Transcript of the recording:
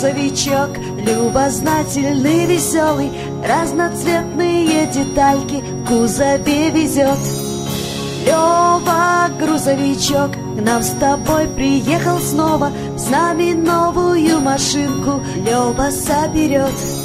грузовичок, любознательный, веселый, разноцветные детальки в кузове везет. Лёва, грузовичок, к нам с тобой приехал снова, с нами новую машинку Лёва соберет.